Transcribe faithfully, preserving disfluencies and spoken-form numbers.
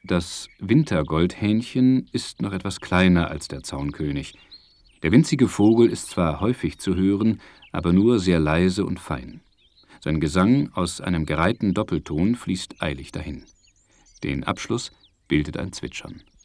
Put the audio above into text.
Das Wintergoldhähnchen ist noch etwas kleiner als der Zaunkönig. Der winzige Vogel ist zwar häufig zu hören, aber nur sehr leise und fein. Sein Gesang aus einem gereihten Doppelton fließt eilig dahin. Den Abschluss bildet ein Zwitschern